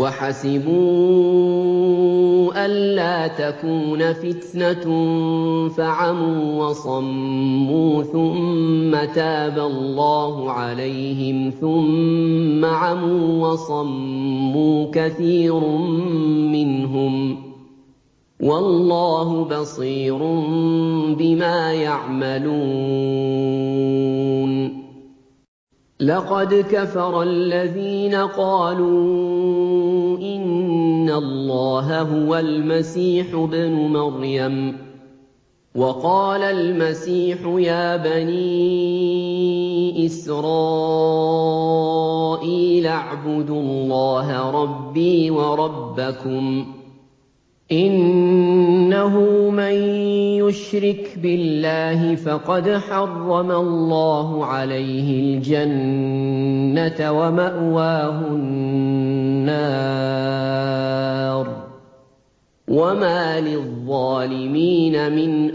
وَحَسِبُوا أَلَّا تَكُونَ فِتْنَةٌ فَعَمُوا وَصَمُّوا ثُمَّ تَابَ اللَّهُ عَلَيْهِمْ ثُمَّ عَمُوا وَصَمُّوا كَثِيرٌ مِّنْهُمْ ۚ وَاللَّهُ بَصِيرٌ بِمَا يَعْمَلُونَ لَقَدْ كَفَرَ الَّذِينَ قَالُوا إِنَّ اللَّهَ هُوَ الْمَسِيحُ ابْنُ مَرْيَمَ ۖ وَقَالَ الْمَسِيحُ يَا بَنِي إِسْرَائِيلَ اعْبُدُوا اللَّهَ رَبِّي وَرَبَّكُمْ ۖ إِنَّهُ مَن يُشْرِكْ بِاللَّهِ فَقَدْ حَرَّمَ اللَّهُ عَلَيْهِ الْجَنَّةَ وَمَأْوَاهُ النَّارُ ۖ وَمَا لِلظَّالِمِينَ مِنْ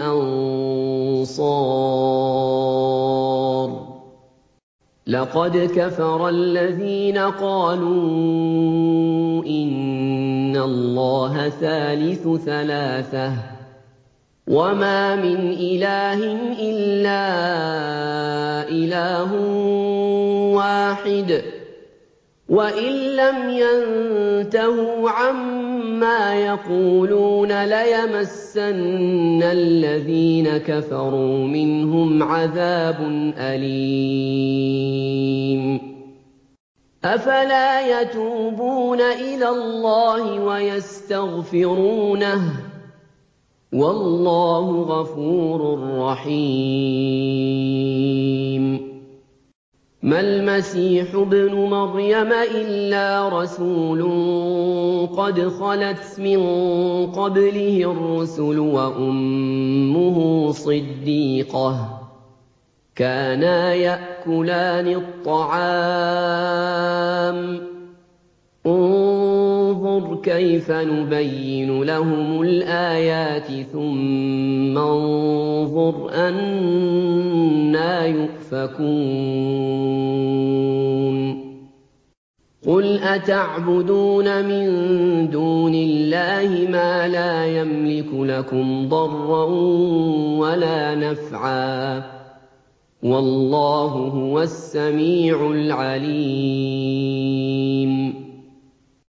أَنصَارٍ لَقَدْ كَفَرَ الَّذِينَ قَالُوا إِنَّ اللَّهَ ثَالِثُ ثَلَاثَةٍ ۘ وَمَا مِنْ إِلَٰهٍ إِلَّا إِلَٰهٌ وَاحِدٌ ۚ وَإِن لَّمْ يَنتَهُوا عَمَّا يَقُولُونَ لَيَمَسَّنَّ الَّذِينَ كَفَرُوا مِنْهُمْ عَذَابٌ أَلِيمٌ أَفَلَا يَتُوبُونَ إِلَى اللَّهِ وَيَسْتَغْفِرُونَهُ ۚ وَاللَّهُ غَفُورٌ رَّحِيمٌ مَا الْمَسِيحُ ابْنُ مَرْيَمَ إِلَّا رَسُولٌ قَدْ خَلَتْ مِن قَبْلِهِ الرُّسُلُ وَأُمُّهُ صِدِّيقَةٌ ۖ كَانَا يَأْكُلَانِ الطَّعَامَ ۗ انظُرْ كَيْفَ نُبَيِّنُ لَهُمُ الْآيَاتِ ثُمَّ انظُرْ أَنَّىٰ يُؤْفَكُونَ قُلْ أَتَعْبُدُونَ مِن دُونِ اللَّهِ مَا لَا يَمْلِكُ لَكُمْ ضَرًّا وَلَا نَفْعًا ۚ وَاللَّهُ هُوَ السَّمِيعُ الْعَلِيمُ